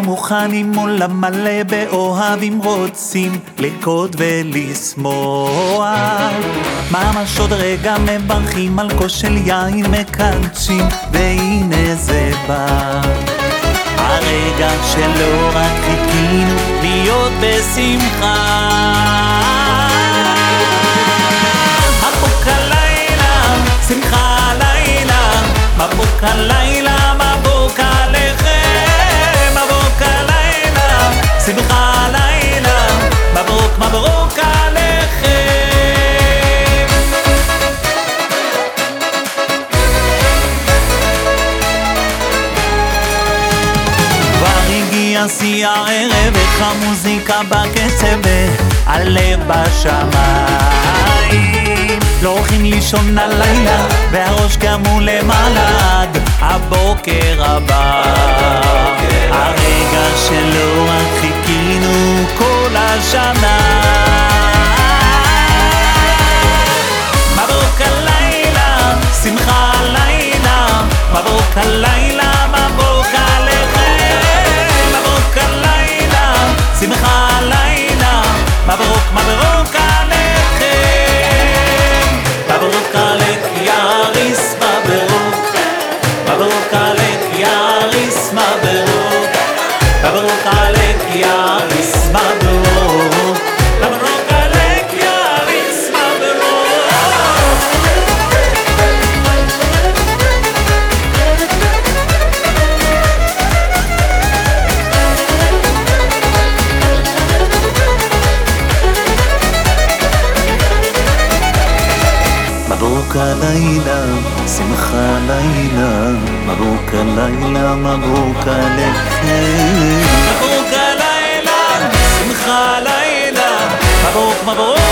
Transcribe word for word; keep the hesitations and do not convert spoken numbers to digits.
כבר מוכנים, עולם מלא באוהבים, רוצים לרקוד ולשמוח. ממש עוד רגע מברכים על כוס של יין, מקדשים, והנה זה בא הרגע שלא רק חיכינו להיות בשמחה. מבוק הלילה, שמחה הלילה, מבוק הלילה, מבוק עליכם. מבוק הלילה, שמחה הלילה, מברוק מברוק עליכם. שיא הערב, איך המוזיקה בקצב והלב בשמיים. לא הולכים לישון הלילה והראש גם הוא למעלה עד הבוקר הבא. הרגע שלא רק חיכינו כל השנה. מברוק הלילה, שמחה הלילה, מברוק הלילה, מברוק עליכם. שמחה הלילה, מברוק מברוק עליכם. מברוק עליך יאריס, מברוק, מברוק עליך יאריס, מברוק, מברוק עליך יאריס, מברוק, מברוק עליך יאריס, מברוק הלילה, שמחה הלילה, מברוק הלילה, מברוק עליכם. מברוק הלילה, שמחה הלילה, מברוק מברוק